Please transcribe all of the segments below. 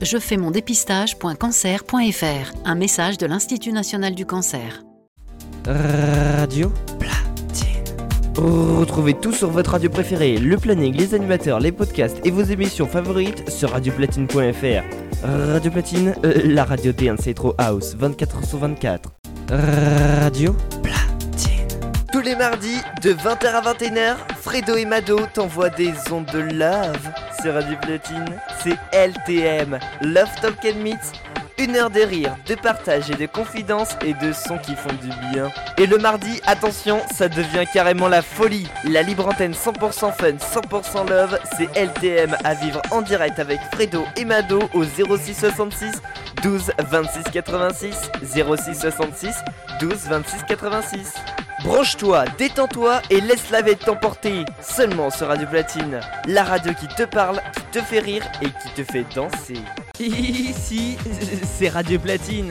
jefaimondepistage.cancer.fr. Un message de l'Institut national du cancer. Radio Platine. Retrouvez tout sur votre radio préférée, le planning, les animateurs, les podcasts et vos émissions favorites sur radioplatine.fr. Radio Platine, la radio dance Electro House, 24h/24. Radio Platine. Tous les mardis, de 20h à 21h, Fredo et Mado t'envoient des ondes de love sur Radio Platine. C'est LTM, Love Talk and Meets. 1 heure de rire, de partage et de confidence et de sons qui font du bien. Et le mardi, attention, ça devient carrément la folie. La libre antenne 100% fun, 100% love, c'est LTM à vivre en direct avec Fredo et Mado au 06 66 12 26 86, 06 66 12 26 86. Branche-toi, détends-toi et laisse la vie t'emporter. Seulement sur Radio Platine, la radio qui te parle, qui te fait rire et qui te fait danser. Ici, c'est Radio Platine.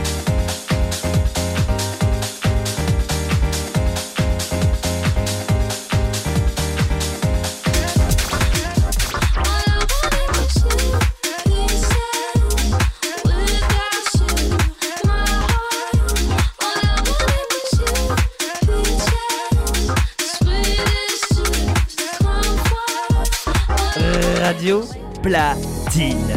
Radio Platine.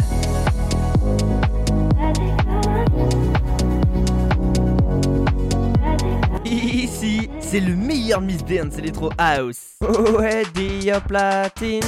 Ici, c'est le meilleur Miss Dance Electro House. Ouais, Radio Platine.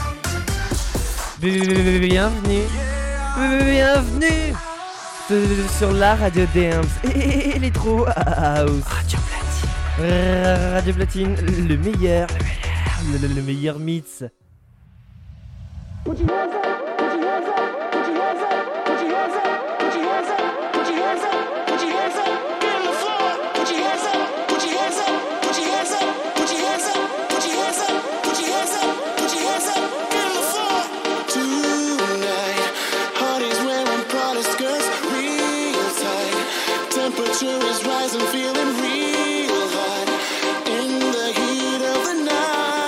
Bienvenue. Bienvenue sur la Radio Dance Electro House. Radio Platine, le meilleur mix. Put your hands up, put your hands up, put your hands up, put your hands up, put your hands up, put your hands up, put your hands up, get on the floor, put your hands up, put your hands up, put your hands up, put your hands up, put your hands up, put your hands up, put your hands up, get on the floor. Tonight, Hardy's wearing Prada skirts, real tight. Temperature is rising, feeling real hot. In the heat of the night.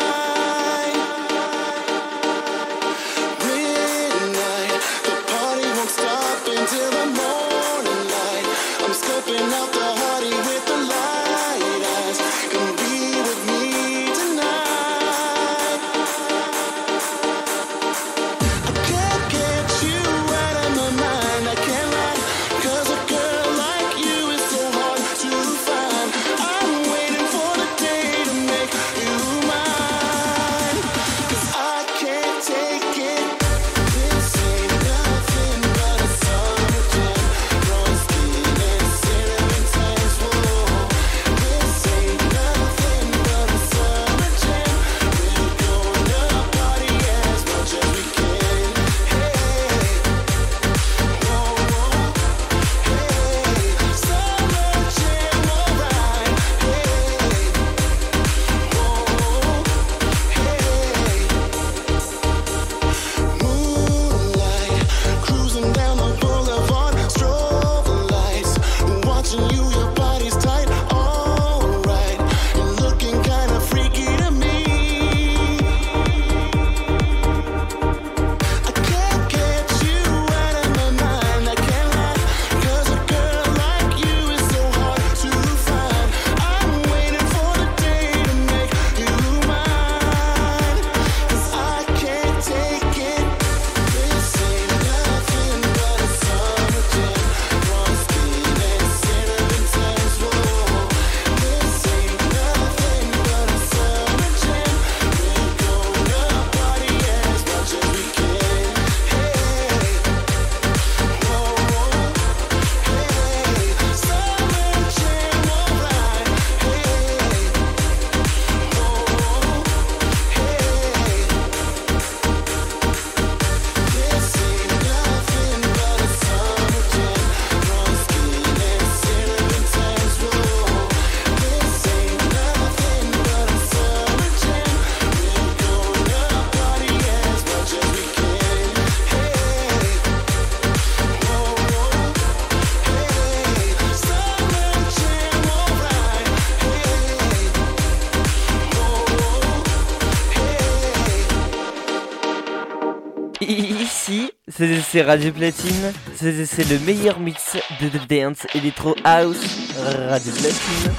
Till the morning light, I'm scoping out the Hardy with the light eyes. Come be with me tonight. I can't get you out of my mind, I can't lie. 'Cause a girl like you is so hard to find. C'est Radio Platine, c'est le meilleur mix de dance electro house. Radio Platine.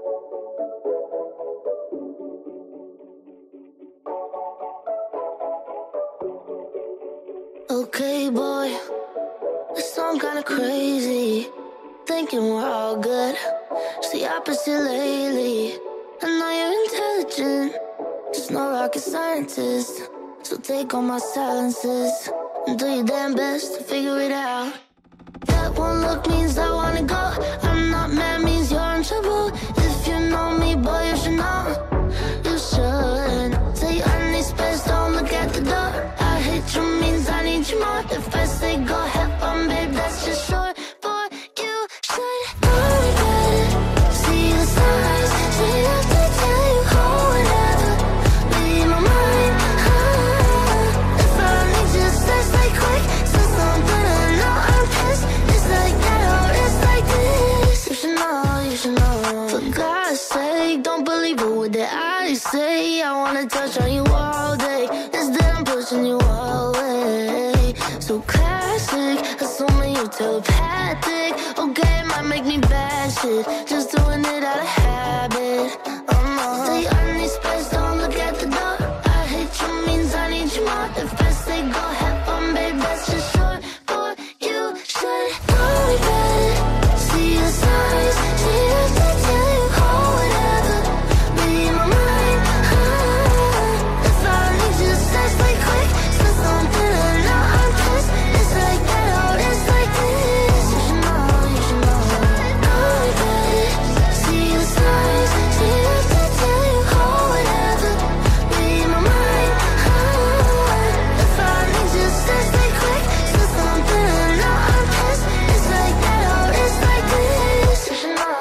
Okay, boy, this song kinda crazy. Thinking we're all good. It's the opposite lately. I know you're intelligent, just no rocket scientist. So take all my silences and do your damn best to figure it out. That one look means I wanna go. I'm not mad means you're in trouble. If you know me, boy, you should know. You should. Say I need space, don't look at the door. I hate you means I need you more. If I say go, have fun, babe, that's just short. Boy, you should know me better. See the stars, say have to tell you oh, whatever. Read my mind, if I need you, sex like quick. Say something I know I'm pissed. It's like that or it's like this. You should know. For God's sake, don't believe a word that I say. I wanna touch on you all day. Instead I'm pushing you away. So classic, assuming you telepathic. Okay, it might make me bad shit. Just doing it out of habit. Say I need space, don't look at the door. I hate you means I need you more. If I say go, have fun, babe, that's just short. Boy, you should know me better. See the signs, say have to tell you oh, whatever. Read my mind, if I need you, sex like quick. Say something I know I'm pissed. It's like that or it's like this. You should know. Know me better. See the signs, say have to tell you oh, whatever. Read my mind, if I need you, sex like quick. Say something I know I'm pissed. It's like that or it's like this. You should know.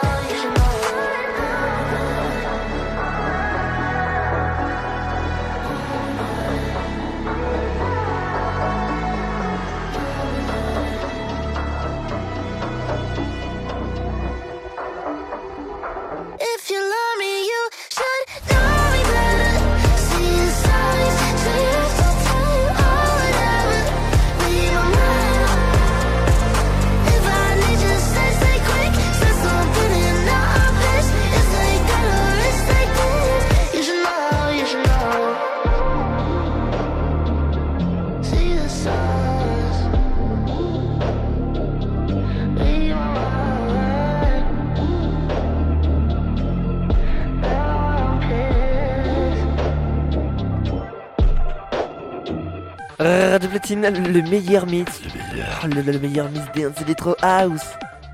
If you love me, you should know me better. See the signs, say have to tell you oh, whatever. Read my mind, if I need you, say quick. Say something and now I'm pissed. It's like that or it's like this. You should know. See the signs, read my mind. Now I'm pissed. Radio Platine, le meilleur mix. Le meilleur mix dance electro house.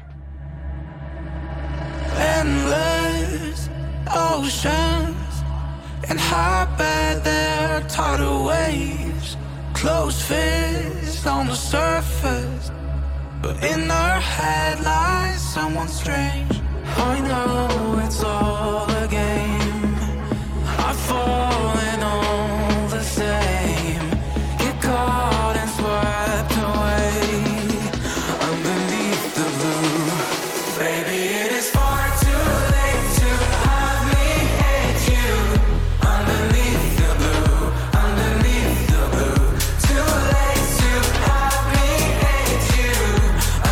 Endless oceans and how bad their tidal waves. Closed fists on the surface, but in her head lies someone strange. I know it's all a game. I've fallen all the same. Get caught and swept away underneath the blue. Baby, it is far too late to have me hate you. Underneath the blue, underneath the blue. Too late to have me hate you.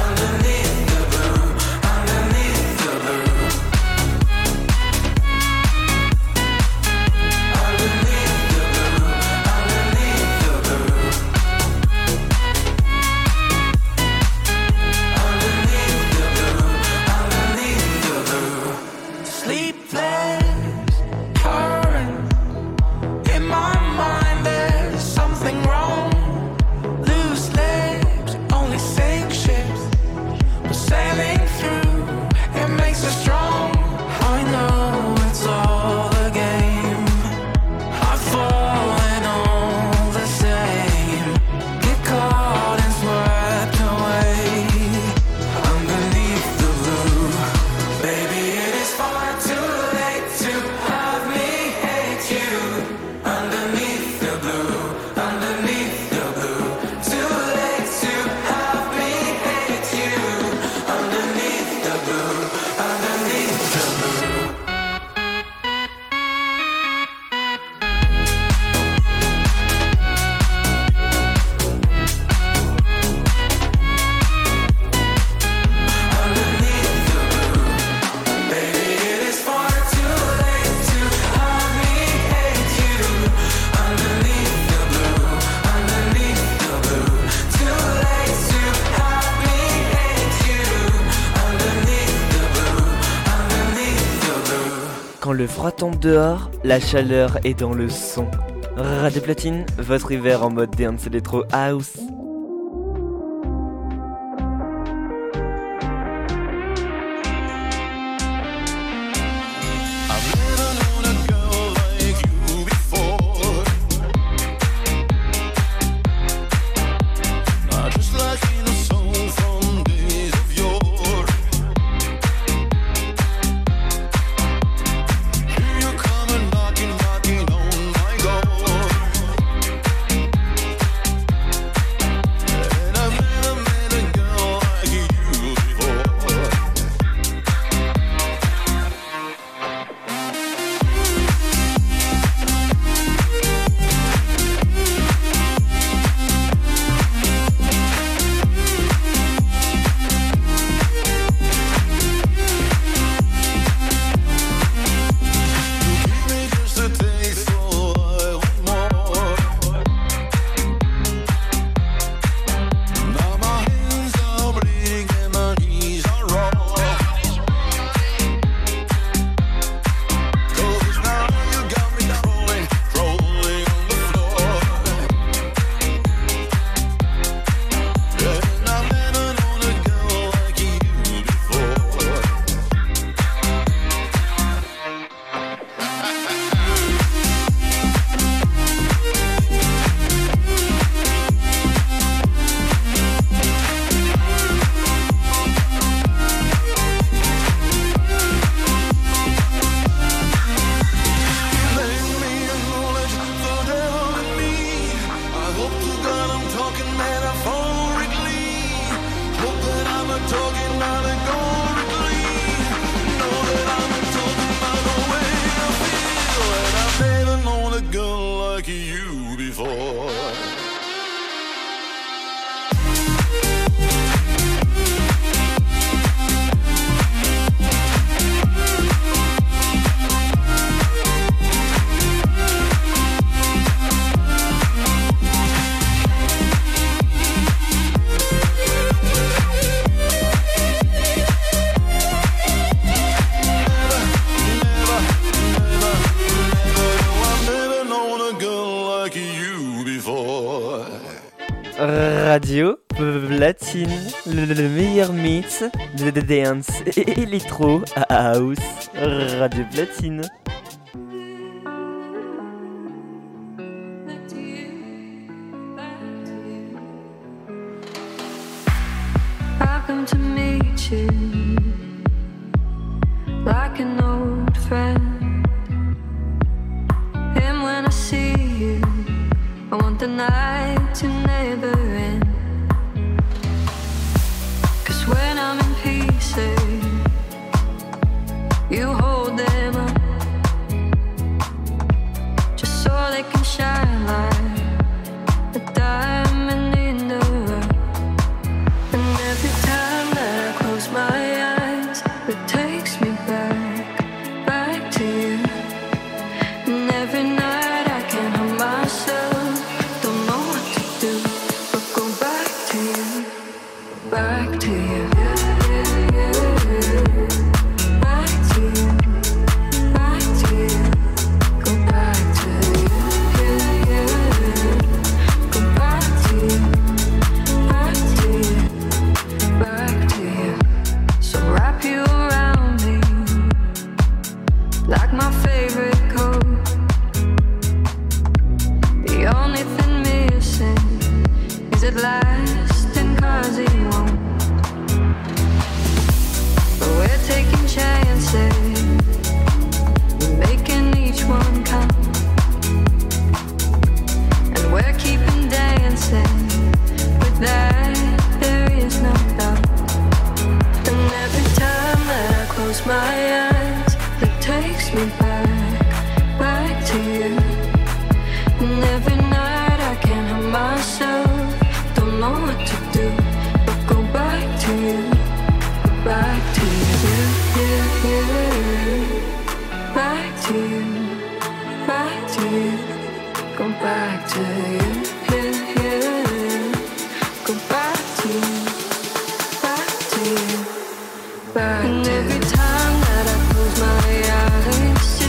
Underneath the blue, underneath the blue. Quand le froid tombe dehors, la chaleur est dans le son. Radio Platine, votre hiver en mode dance electro house. Radio Platine, le meilleur mix de dance et électro house. Radio Platine. I've come to meet you like an old friend, and when I see you, I want the night to never end. 'Cause when I'm in pieces, you hold them up, just so they can shine like a diamond in the rough. And every time that I close my eyes, it takes me back to you. And every night I can't help myself, don't know what to do, but go back to you, back to you. Back to you, back to you, go back to you, go back to you, back to you, back to you. So wrap you around me like my favorite coat. The only thing missing is it lasting, 'cause it won't. But we're taking chances, we're making each one count, and we're keeping dancing. With that, there is no doubt. And every time that I close my eyes, it takes me back to you. And every night I can't help myself, don't know what to do, but go back to you, back to you, back to you, back to you, go back to you, go back to you, back to you, back to you. And every time that I close my eyes,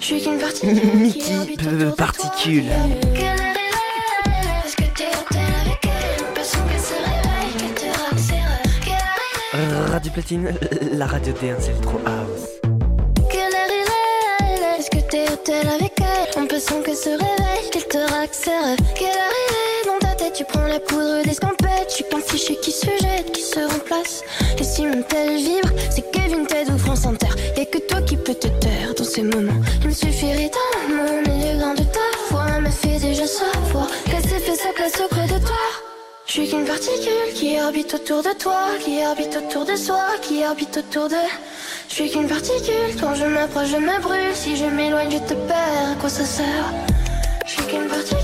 suis qu'une particule qui orbite autour de toi. Particule. Quelle heure il est? Est-ce que t'es hôtel avec elle? L'impression qu'elle se réveille, qu'elle te raccélère. Quelle heure il est? Radio Platine, la radio D1 Electro House. Quelle heure il est? Est-ce que t'es hôtel avec elle? L'impression qu'elle se réveille, qu'elle te raccélère. Quelle heure il est? Dans ta tête tu prends la poudre d'escampette. Je suis qu'un fichier qui se jette, qui se remplace. Et si mon tel vibre, c'est Kevin Ted ou France Inter. Y'a que toi qui peux te taire dans ces moments. Il me suffirait d'un mot, mais le grain de ta voix me fait déjà savoir qu'elle s'est fait sa place au creux de toi. Je suis qu'une particule qui orbite autour de toi, qui orbite autour de soi, qui orbite autour de... Je suis qu'une particule, quand je m'approche je me brûle. Si je m'éloigne je te perds, à quoi ça sert? Je suis qu'une particule.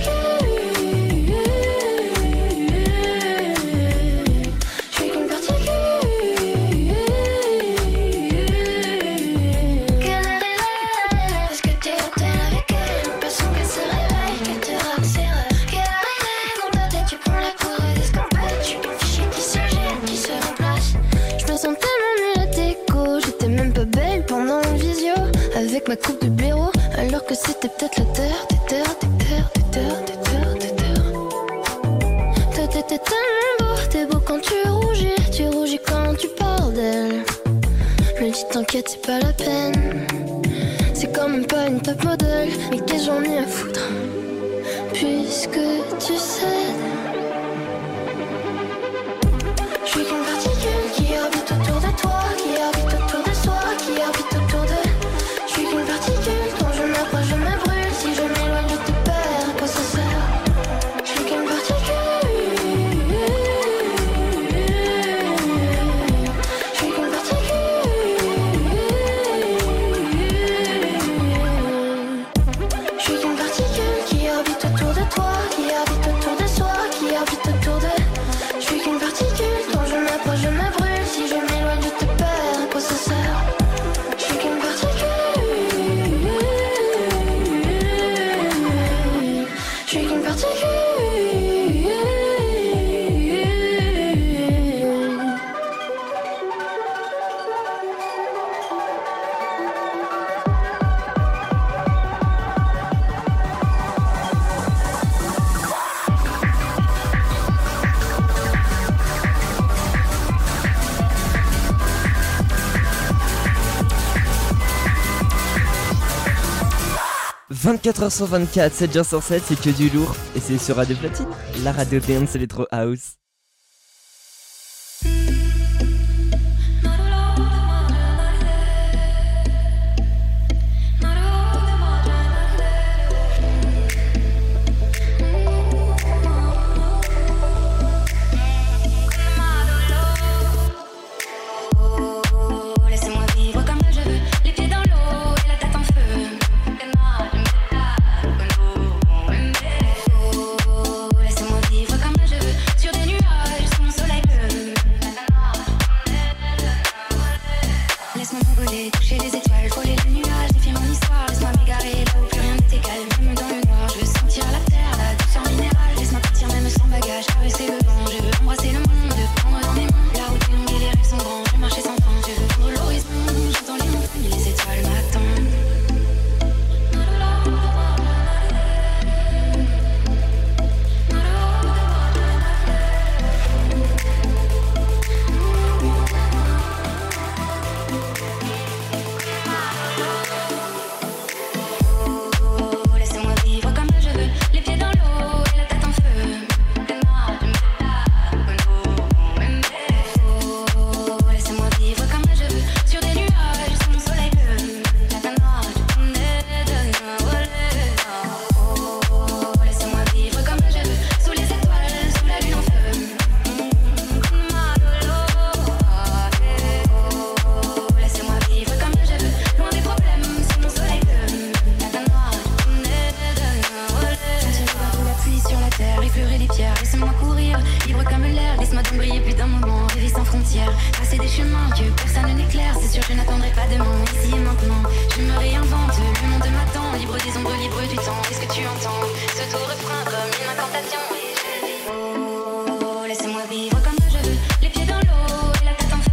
Avec ma coupe de blaireau, alors que c'était peut-être la terre, des terres. Toi t'étais tellement beau, t'es beau quand tu rougis quand tu parles d'elle. Me dis t'inquiète c'est pas la peine, c'est quand même pas une top modèle. Mais qu'est-ce j'en ai à foutre, puisque tu cèdes. Je suis qu'une particule qui orbite autour de toi, qui orbite autour de soi, qui orbite autour de... Je suis qu'une particule, quand je m'approche je me brûle. Si je m'éloigne je te perds, à quoi ça sert? Je suis qu'une particule. Je suis qu'une particule. Je suis qu'une particule qui orbite autour de toi, qui orbite autour de soi, qui orbite autour de... Je suis qu'une particule, quand je m'approche je me brûle. Si je m'éloigne je te perds, à quoi ça sert? Je suis qu'une particule. Je suis qu'une particule. 24h sur 24, 7 jours sur 7, c'est que du lourd. Et c'est sur Radio Platine, la radio Dance Electro House.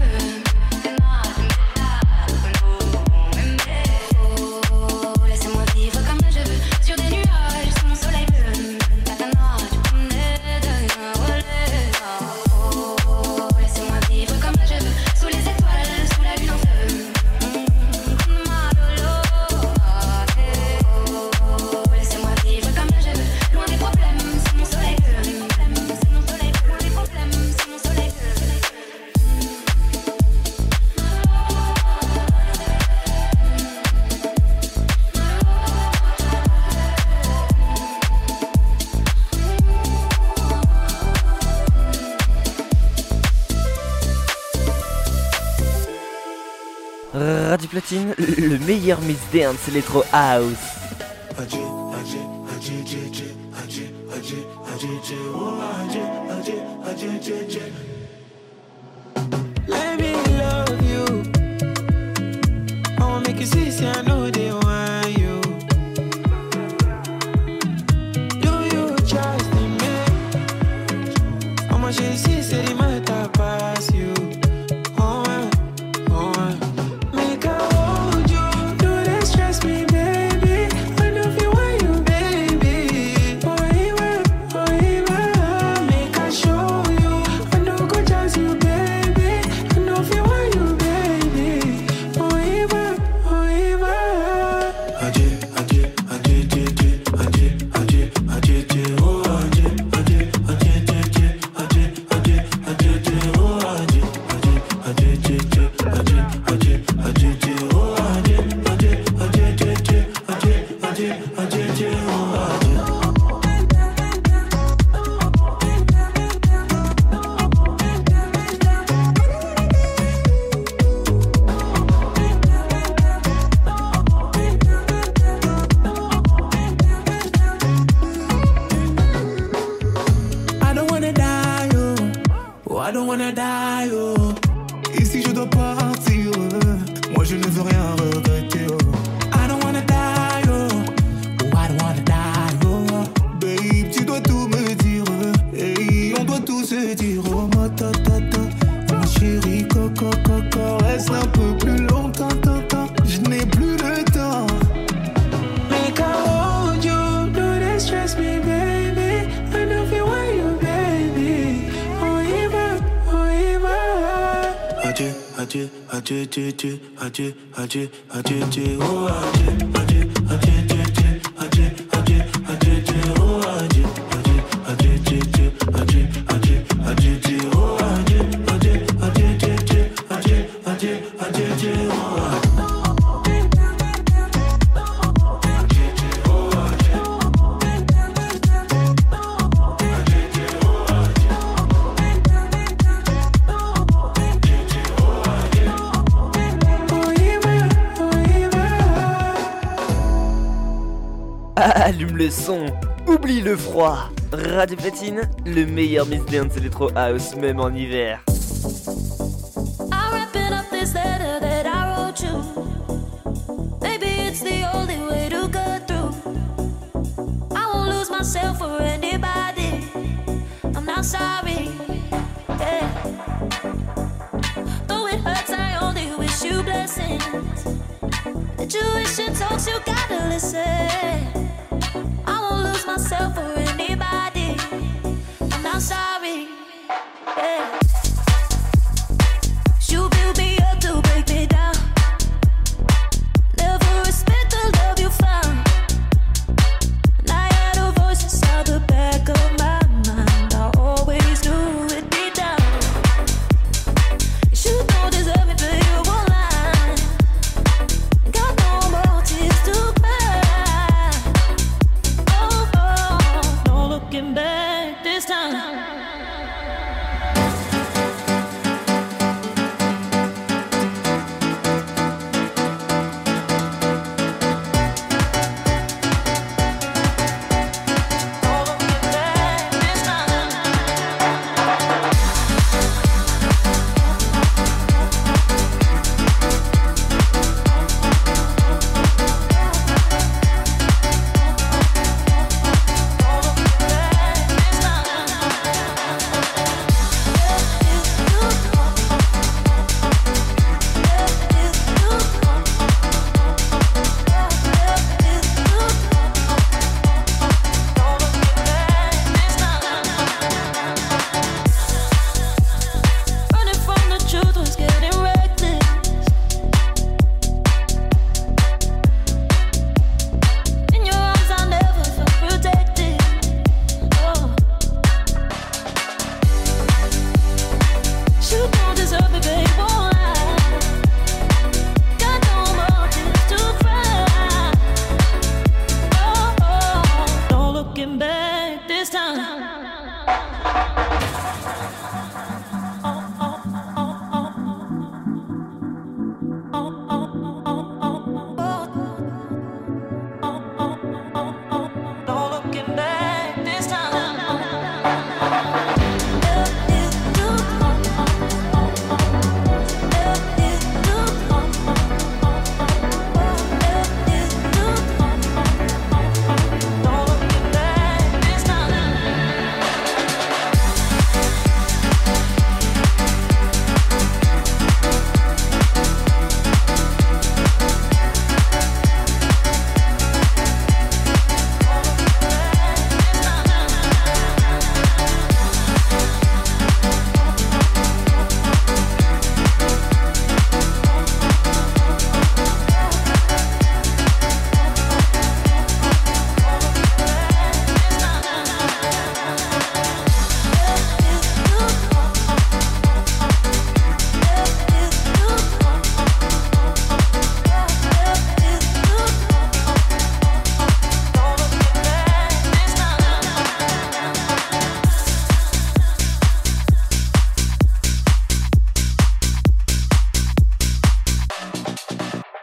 Laissez-moi Platine, le meilleur mix dance electro house. Let me love you. I wanna make you see, I know they want you. Do you trust in me? How much you see, say the matter pass you. Oh, oh, make I hold you. Do they stress me, baby? I know if you want you, baby. Oh, even, make I show you. I know go chance you, baby. I know if you want you, baby. Oh, even, adieu, adieu, adieu, adieu, adieu, adieu, adieu, adieu, oh, adieu, adieu, adieu, adieu, adieu, adieu, adieu, oh, adieu, adieu, adieu, adieu, adieu, adieu, adieu, oh, adieu, adieu, adieu, adieu, adieu, adieu, adieu, oh, adieu. I don't wanna die, oh, I don't wanna die, oh. Et si je dois partir, moi je ne veux rien regretter, oh. I don't wanna die, oh, I don't wanna die, oh. Babe, tu dois tout me dire, et on doit tout se dire, oh, ma tata, ma chérie, coco, coco, reste un peu plus longtemps, je n'ai plus le temps. Make I hold you, do they stress me, baby? I know if you want you, baby. Oh, even, adieu, adieu, adieu, adieu, adieu, adieu, adieu, adieu, oh, adieu, adieu, adieu, adieu, adieu, adieu, adieu, adieu, oh, adieu, adieu, adieu, adieu, adieu, adieu, adieu, adieu, oh, adieu, adieu, adieu, adieu, adieu, adieu, adieu, oh, adieu. Allume le son, oublie le froid. Radio Platine, le meilleur mix dance electro house même en hiver. I'm wrapping up this letter that I wrote you. Maybe it's the only way to get through. I won't lose myself for anybody. I'm not sorry. Yeah. Though it hurts, I only wish you blessings. The tuition talks, you gotta listen. I won't lose myself for anybody. I'm not sorry. Yeah. You build me up to break me down. Never respect the love you found. And I had a voice inside the back of my mind. I always knew it deep down. You don't deserve me, but you won't lie. Got no more tears to cry. Oh, oh, no looking back this time.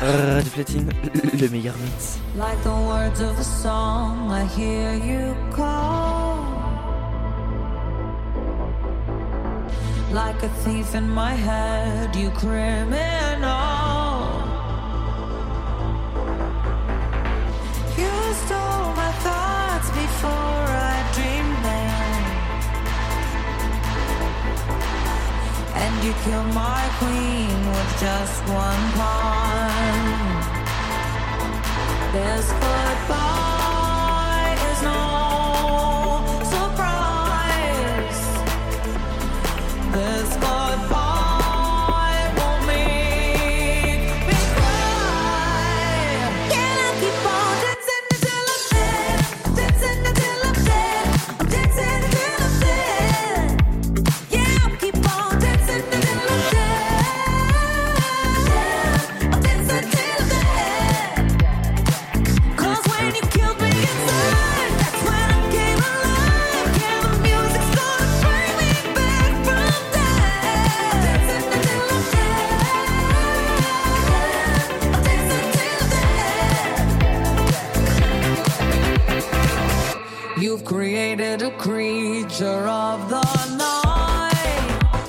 Radio Platine, le meilleur mix. Like the words of a song, I hear you call. Like a thief in my head, you criminal. You stole my thoughts before I dreamed them, and you killed my queen with just one pawn. This goodbye is no surprise. This goodbye won't make me cry. Can I keep on dancing until I'm dead? Dancing until I'm dead. I'm dancing until I'm dead. Yeah, I'll keep on dancing until I'm dead. I'm dancing till I'm dead. 'Cause when you killed me inside, that's when I came alive. Yeah, the music's gonna bring me back from death. Dancing until I'm dead. I'm dancing till dead. You've created a creature of the night.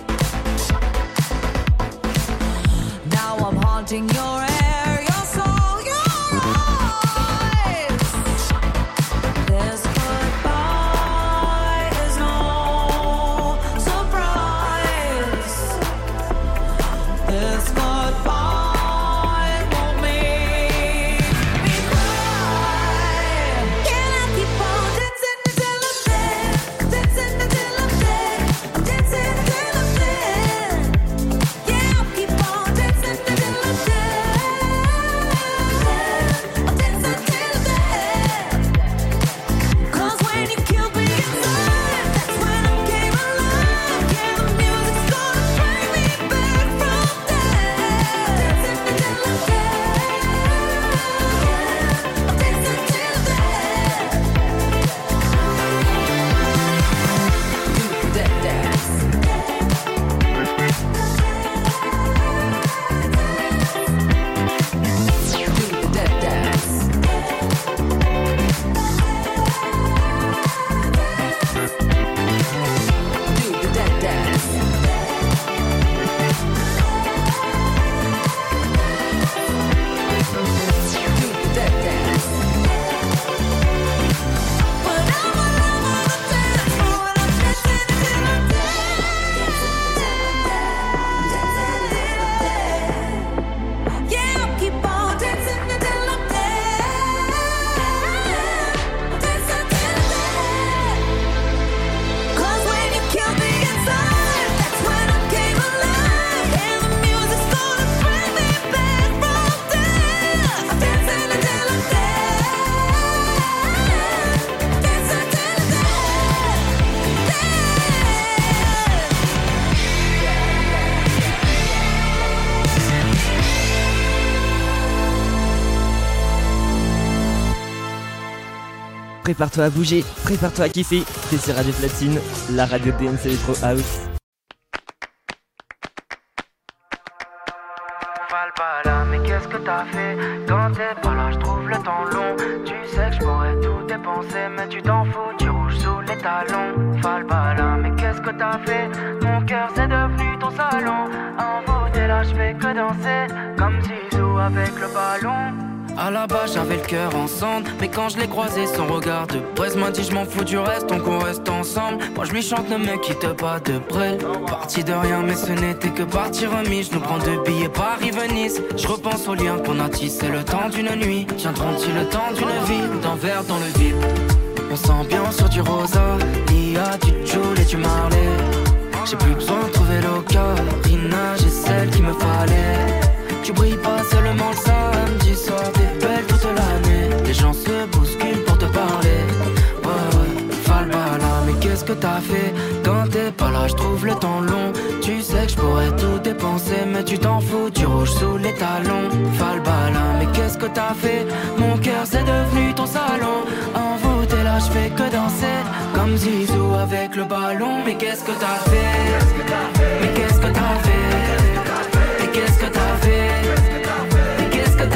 Now I'm haunting your air, your soul, your eyes. This goodbye is no surprise. This goodbye won't make me cry. Can I keep on dancing until I'm dead? Dancing until I'm dead. I'm dancing until I'm dead. Yeah, I'll keep on dancing until I'm dead. I'm dancing till I'm dead. 'Cause when you killed me inside, that's when I came alive. Yeah, the music's gonna bring me back from death. Dancing until I'm dead. I'm dancing till I'm dead. Do that dance. Do that dance. Do that dance. Do that dance. But I'm all over the dance floor and I'm dancing until I'm dead. Yeah, I'll keep on dancing until I'm dead. Dancing till I'm dead. 'Cause when you killed me inside, that's when I came alive. And the music's gonna bring me back from death. I'm dancing until I'm dead. Dancing till I'm dead. Prépare-toi à bouger, prépare-toi à kiffer. T'es sur Radio Platine, la radio DNC Electro House. Valbala, mais qu'est-ce que t'as fait? Quand t'es pas là, je trouve le temps long. Tu sais que je pourrais tout dépenser, mais tu t'en fous, tu rouges sous les talons. Valbala, mais qu'est-ce que t'as fait? Mon cœur c'est devenu ton salon. Envoûté là, je fais que danser, comme Zizou avec le ballon. À la base j'avais le cœur en cendre, mais quand je l'ai croisé son regard de presse m'a dit je m'en fous du reste, donc on reste ensemble. Moi je lui chante ne me quitte pas de près. Parti de rien mais ce n'était que partie remise. Je nous prends 2 billets Paris-Venise. Je repense aux liens qu'on a tissé le temps d'une nuit. Tiendront-ils le temps d'une vie d'un verre dans le vide? On s'ambiance sur du rosa, Lia, du Joule et du Marley. J'ai plus besoin de trouver l'ocarina, j'ai celle qu'il me fallait. Tu brilles pas seulement le samedi soir, t'es belle toute l'année. Les gens se bousculent pour te parler. Ouais, Valbala, mais qu'est-ce que t'as fait? Quand t'es pas là, je trouve le temps long. Tu sais que je pourrais tout dépenser, mais tu t'en fous, tu rouges sous les talons. Valbala, mais qu'est-ce que t'as fait? Mon cœur c'est devenu ton salon. Envoûté là, je fais que danser, comme Zizou avec le ballon. Mais qu'est-ce que t'as fait? Mais qu'est-ce que t'as fait? Mais qu'est-ce que t'as fait? Mais qu'est-ce que t'as fait?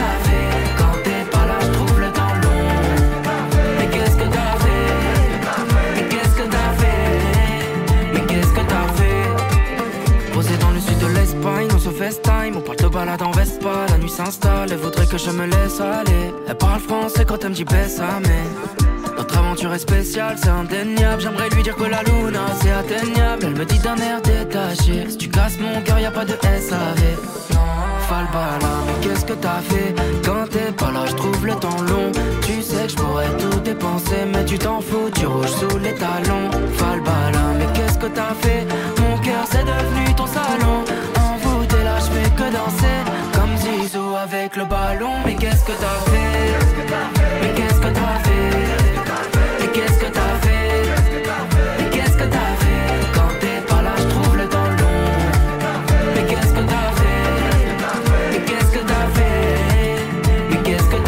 reste pas, la nuit s'installe, elle voudrait que je me laisse aller. Elle parle français quand elle me dit bésame. Notre aventure est spéciale, c'est indéniable. J'aimerais lui dire que la luna c'est atteignable. Elle me dit d'un air détaché, si tu casses mon cœur y'a pas de SAV. Non, Falbala, mais qu'est-ce que t'as fait? Quand t'es pas là, je trouve le temps long. Tu sais que je pourrais tout dépenser, mais tu t'en fous, tu rouges sous les talons. Falbala, mais qu'est-ce que t'as fait? Mon cœur c'est devenu ton salon. Envoûté là, je fais que danser comme Zizou avec le ballon. Mais qu'est-ce que t'as fait? Mais qu'est-ce que t'as fait? Mais qu'est-ce que t'as fait? Mais qu'est-ce que t'as fait? Quand t'es pas là, je trouve le temps long. Mais qu'est-ce que t'as fait? Mais qu'est-ce que t'as fait? Mais qu'est-ce que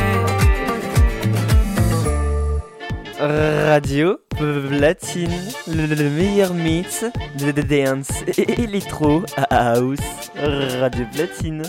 t'as fait? Radio Platine, le meilleur mix de dance et électro à house. Radio Platine.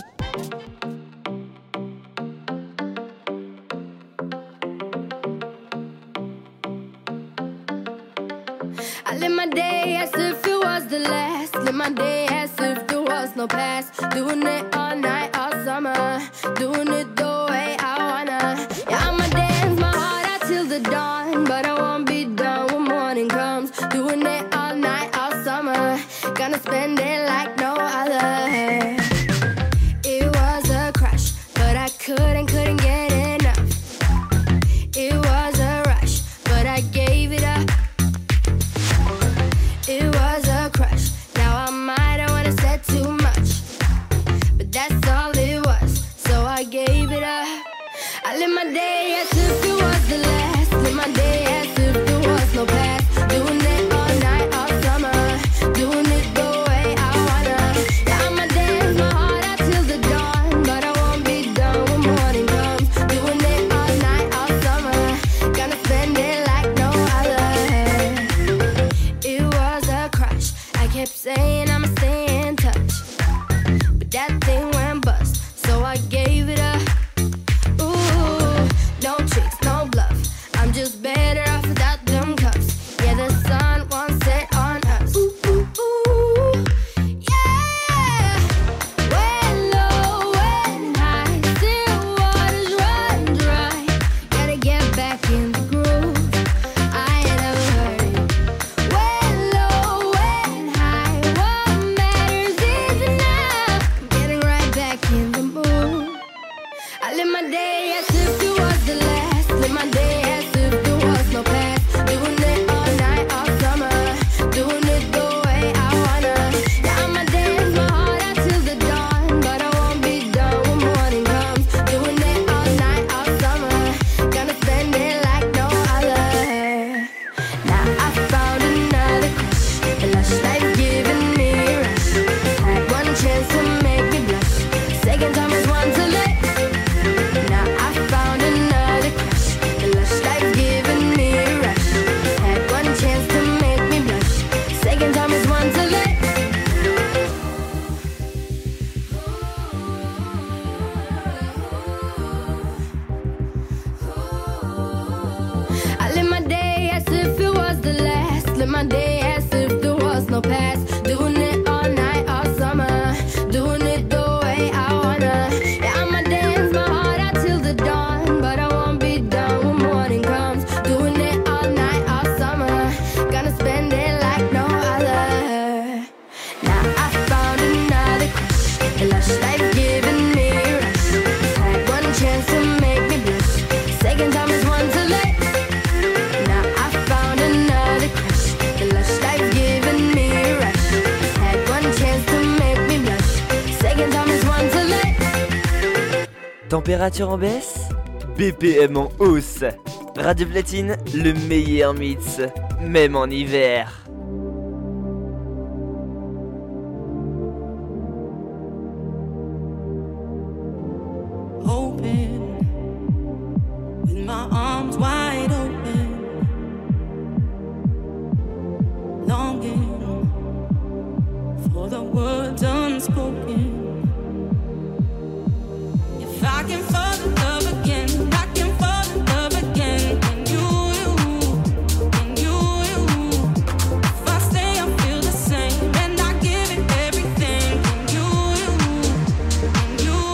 I live my day as if it was the last. Live my day as if there was no past. Doing it all night, all summer. Doing it the way I wanna. Yeah, I'ma dance my heart out till the dawn. But I won't be done when morning comes. Doing it all night, all summer. Gonna spend it like no other. It was a crush, but I couldn't get enough. It was a rush, but I gave it up. It was a crush. Now I might have wanna said too much, but that's all it was. So I gave it up. I live my day as if it was the last. Live my day as if there was no past. Doing it all night, all summer. Doing it the way I wanna. Yeah, I'ma dance my heart out till the dawn, but I won't be done when morning comes. Doing it all night, all summer. Gonna spend it like no other. It was a crush. I kept saying I'ma stay in touch, but that thing went bust, so I gave it up. Ooh, no tricks, no bluff. I'm just better off without them cuffs. Yeah, the sun won't set on us. Ooh, ooh, ooh. Yeah. When low, when high, still waters run dry. Gotta get back in the groove. I ain't never heard it. When low, when high, what matters is enough. Getting right back in the mood. I live my day as if it was the last. Live my day as if there was no past. Doing it all night, all summer. Doing it the way I wanna. Yeah, I'ma dance my heart out till the dawn, but I won't be done when morning comes. Doing it all night, all summer. Gonna spend it like no other. Now I found another crush. A lush life giving me a rush. Had one chance to make me blush. Second time is one to let. Now I found another crush. A lush life giving me a rush. Had one chance to make me blush. Second time is one to let. I live my day as if it was the last. Live my day as if there was no past. Doing it all night, all summer. Doing it the way I wanna. Yeah, I'ma dance my heart out till the dawn, but I won't be done when morning comes. Doing it all night, all summer. Gonna spend it like no other. Now I found another crush. A lush life giving me a rush. Had one chance to make me blush. Second time is one to let. Now I found another crush. A lush life giving me a rush. Had one chance to make me blush. Second time is one to let. Température en baisse, BPM en hausse. Radio Platine, le meilleur mix, même en hiver. Open, with my arms wide open, longing for the words unspoken. If I can fall in love again, I can fall in love again. Can you? If I stay, I feel the same, and I give it everything. Can you?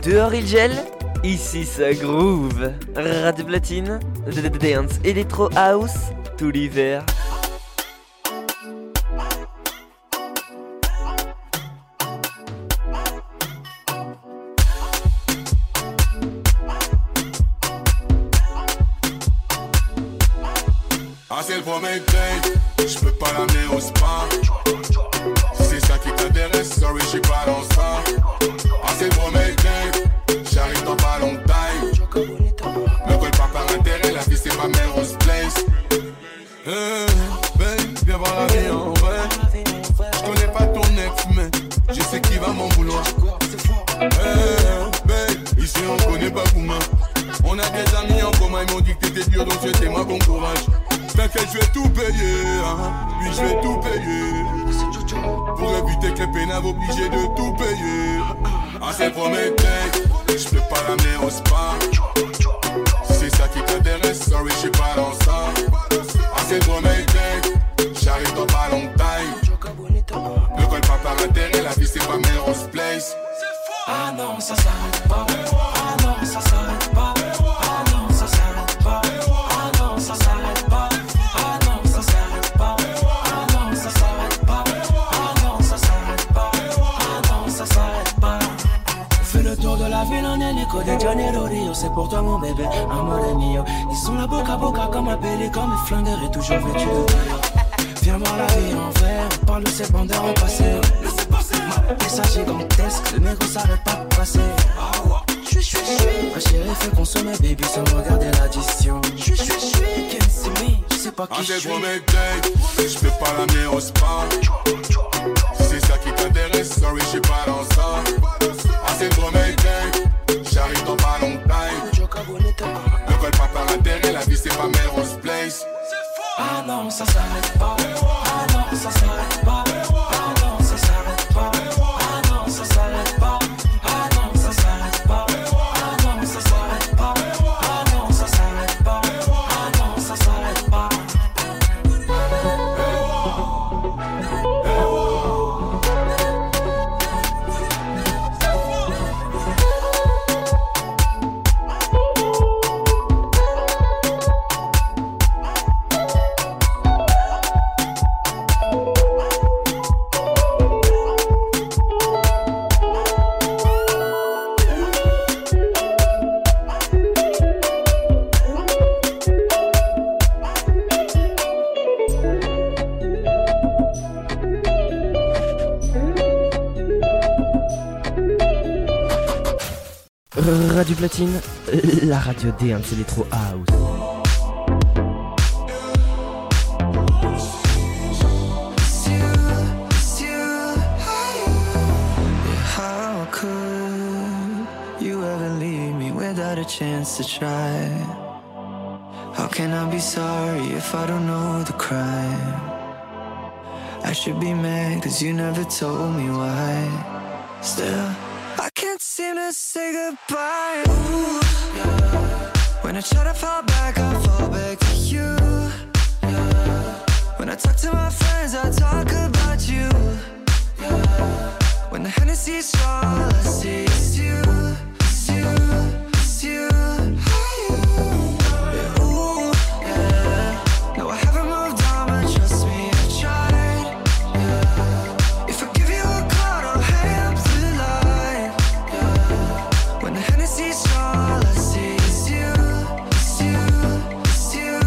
Dehors il gèle, ici ça groove. Radio Platine, dance Electro House, tout l'hiver. Ah c'est le premier date, j'peux pas l'amener au spa. Si c'est ça qui t'intéresse, sorry j'suis pas dans ça. Ah c'est le premier date, j'arrive dans pas longtemps. Me colle pas par intérêt, la vie c'est pas Melrose Place. Babe, viens voir la vie en vrai. J'connais pas ton ex mais je sais qui va m'en vouloir. Babe, ici on connaît pas Kouma. On a des amis en commun, ils m'ont dit que t'étais dur donc c'était moi bon courage. T'inquiète, je vais tout payer, hein. Oui, je vais tout payer. Pour éviter que les pénaves obligés de tout payer. Ah, c'est premier date, j'peux pas l'amener au spa. Si c'est ça qui t'intéresse, sorry, j'suis pas dans ça. Ah, c'est premier date, j'arrive dans pas longtemps. Ne colle pas par intérêt, la vie c'est pas Melrose Place. Ah non, ça s'arrête pas. Ah non, ça s'arrête pas. Ah non, ça s'arrête pas. Ah non, ça s'arrête pas. Ah non, ça s'arrête pas. Ah non, ça s'arrête pas. Ah non, ça s'arrête pas. Ah non, ça s'arrête pas. On fait le tour de la ville en hélico de Janeiro Rio. C'est pour toi mon bébé, amore mio. Ils sont là boca à boca comme un pélican, mais flingueur et toujours vêtu de tailleur. Viens voir la vie en vrai, on parle de ces bandeurs au passé. Et ça gigantesque, le négro s'arrête pas de passer. Ma chérie fait consommer baby sans regarder l'addition. Can't see me, je sais pas qui je suis. Ah c'est premier date, j'peux pas l'amener au spa. Si c'est ça qui t'intéresse, sorry j'suis pas dans ça. Ah c'est premier date, j'arrive dans pas longtemps. Ne colle pas par intérêt, la vie c'est pas Melrose Place. Ah non, ça s'arrête pas. Ah non, ça s'arrête pas. Ah non, ça s'arrête pas. Ah non, ça s'arrête pas. Ah non, ça s'arrête pas. Ah non, ça s'arrête pas. Ah non, ça s'arrête pas. Ah non, ça s'arrête pas. Radio Platine, la radio dance Electro House. How could you ever leave me without a chance to try? How can I be sorry if I don't know the crime? I should be mad cause you never told me why. Still, I can't seem to say goodbye. Ooh, yeah. When I try to fall back, I fall back to you. Yeah. When I talk to my friends, I talk about you. Yeah. When the Hennessy's all I see is you, it's you, it's you. Yeah, ooh, yeah. No, I haven't moved on, but trust me, I tried. Yeah. If I give you a call, I'll hang up the line. Yeah. When the Hennessy's all I see is you, it's you, it's you.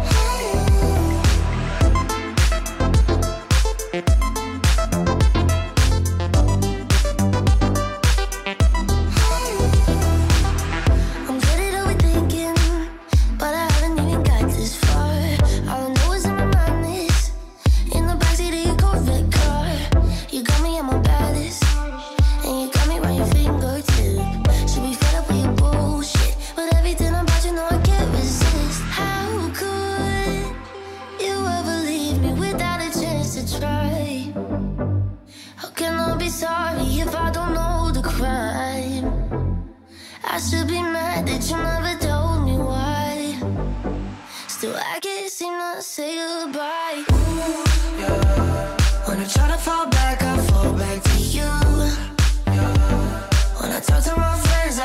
I'm good at overthinking, but I haven't even got this far. All I know is in my mind is in the backseat of your Corvette car. You got me at my baddest, and you got me right your fingertip. Should be fed up with your bullshit, but everything about you know I can't resist. How could you ever leave me without a chance to try? How can I be sorry if I don't know the crime? I should be mad that you never told me why. Still, I can't seem to say goodbye. Ooh, yeah. When I try to fall back, I fall back to you. Yeah. When I talk to my friends,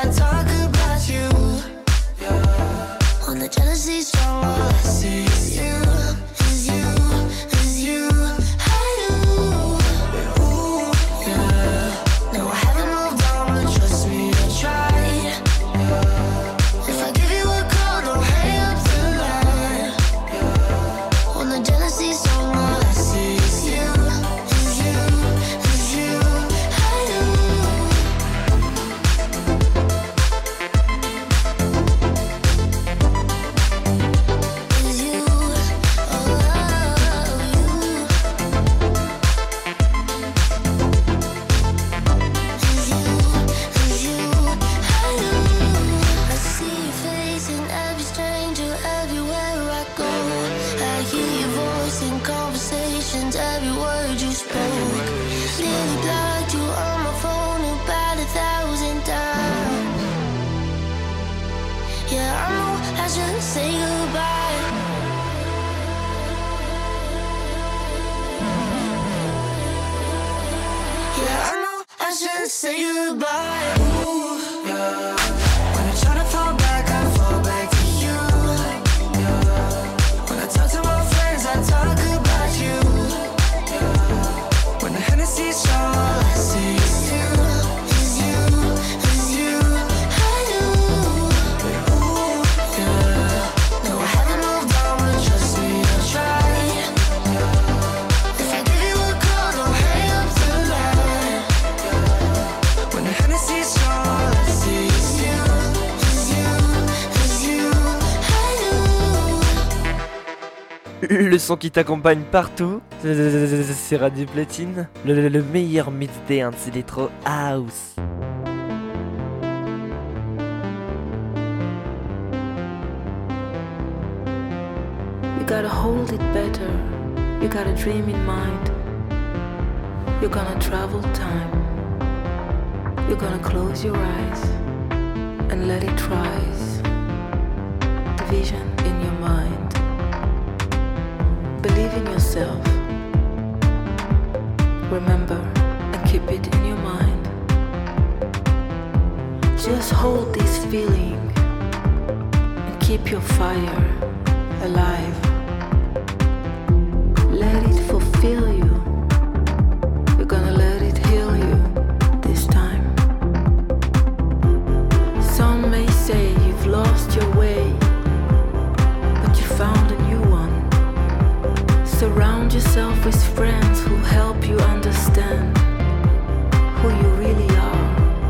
let's say goodbye. Ooh, yeah. When I try to fall back, I fall back to you. Yeah. When I talk to my friends, I talk about you. Yeah. When the Hennessy's all I see is you, is you, is you. I do. Ooh, yeah. No, I haven't moved on, but trust me, I tried. If I give you a call, don't hang up the line. When the Hennessy's all I see is you, is you, is you. I do. Le son qui t'accompagne partout, c'est Radio Platine, le meilleur mix dance électro house. You gotta hold it better. You got a dream in mind. You're gonna travel time. You're gonna close your eyes and let it rise. The vision in your mind. Believe in yourself. Remember and keep it in your mind. Just hold this feeling and keep your fire alive. Let it fulfill you. You're gonna let it heal you this time. Some may say you've lost your way, but you found a new one. Surround yourself with friends who help you understand who you really are.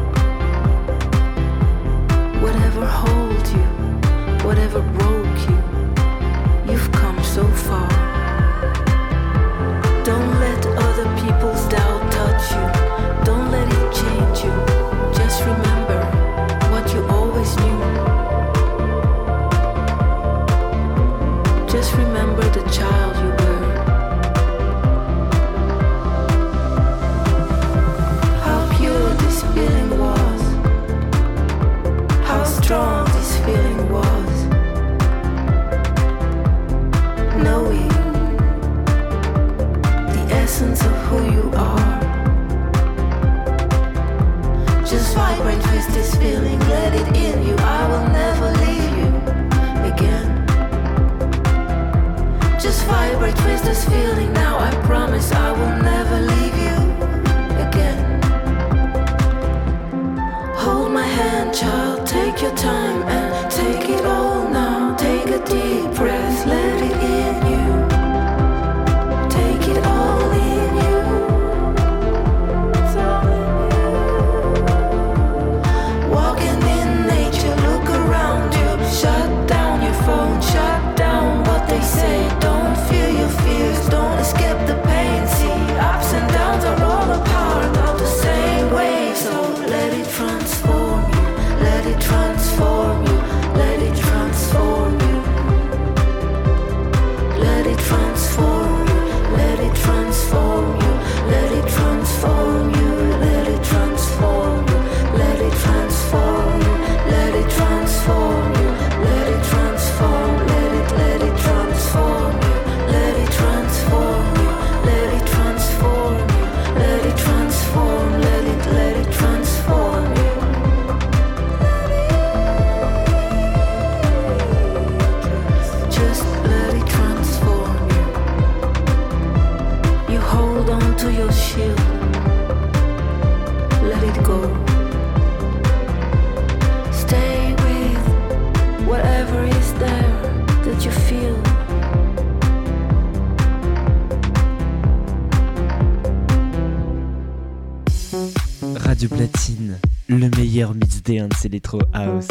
Whatever holds you, whatever broke you, you've come so far. Don't let other people's doubt touch you. Don't let it change you. Just remember what you always knew. Just remember the child you were. How pure this feeling was. How strong this feeling was. Knowing the essence of who you are. Just vibrate with this feeling, let it in you. I will never leave you again. Just vibrate with this feeling now. I promise I will never leave you again. Hold my hand, child, take your time and take it all now. Take a deep breath, let it in you. Take it all in you. It's all in you. Walking in nature, look around you. Shut down your phone, shut down what they say. Don't fear your fears, don't escape the pain. See, ups and downs are all a part of the same wave. So let it transform you, let it transform you, let it transform you. Let it transform you, let it transform you, let it transform you, let it transform you, let it transform you, let it transform you, let it transform, let it transform you, let it transform you, let it transform you, let it transform, let it transform you. Just let it transform you. You hold on to your shield. Let it go. Stay with whatever is there that you feel. Radio Platine, le meilleur mix dance électro house.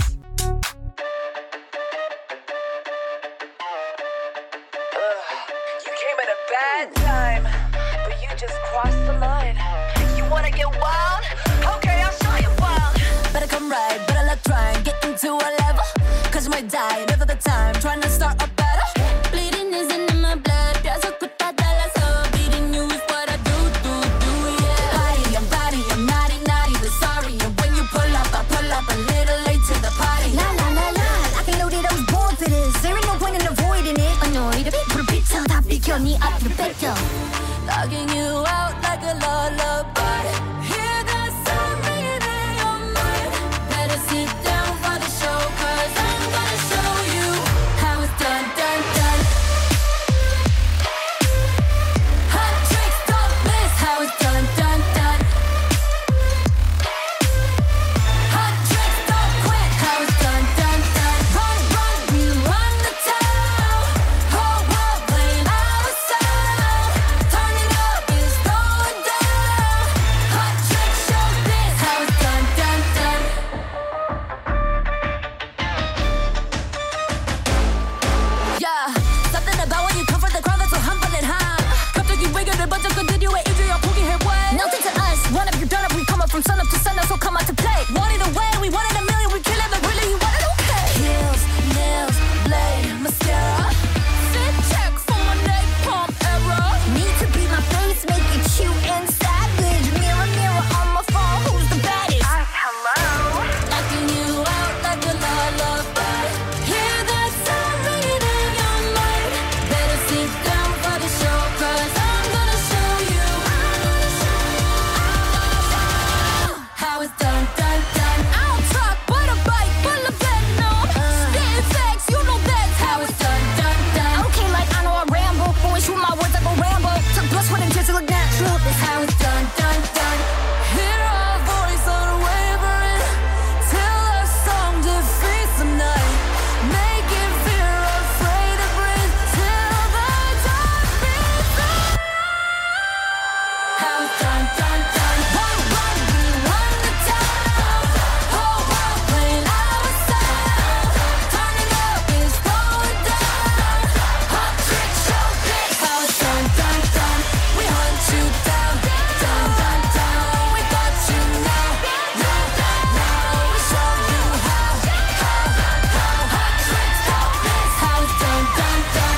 You came at a bad time, but you just crossed the line. You wanna get wild? Okay, I'll show you wild. Better come right, better luck trying, get into a level. Cause you might die, never the time, trying to start a battle. Bleeding isn't in my blood, pienso cutadala, so beating you is what I do, yeah. Party, I'm naughty, naughty, but sorry. And when you pull up, I pull up a little late to the party. sun up to sundown, so come out to play. Want it away, we want it a million, we kill it, but really you want it okay. Heels, nails, blade, mascara. Fit check for my napalm era. Need to be my face, make it cute and savage. Mirror, mirror on my phone, who's the baddest? Hello. Knocking you out like a lullaby. Hear that sound ringing in your mind. Better sit down for the show, 'cause I'm gonna show you how it's done, done, done. I don't talk, but a bite full of venom. Spitting facts, you know that's how it's done, done, done. Okay, like I know I ramble, but when shoot my words I go rambo. Took blush with it just to look natural. That's how it's done, done, done. Hear our voice unwavering till our song defeats the night. Make it fear afraid to breathe till the dawn beats out. How it's done, done, done. One, we run the town. Whole world playing our sound. Turning up is going down. Hot trick show this. How it's done, done, done. We hunt you down, down, down, down. We got you now, now, now. We show you how. Hot tricks show this. How it's done, done, done.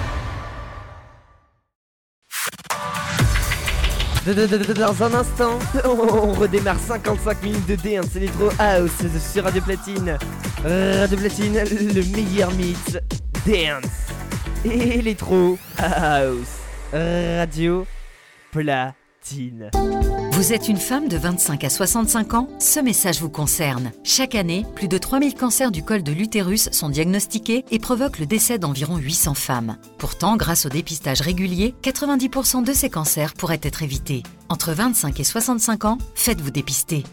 Dans un instant, on redémarre 55 minutes de dance électro house sur Radio Platine. Radio Platine, le meilleur mix dance électro house. Radio Platine. Vous êtes une femme de 25 à 65 ans? Ce message vous concerne. Chaque année, plus de 3000 cancers du col de l'utérus sont diagnostiqués et provoquent le décès d'environ 800 femmes. Pourtant, grâce au dépistage régulier, 90% de ces cancers pourraient être évités. Entre 25 et 65 ans, faites-vous dépister.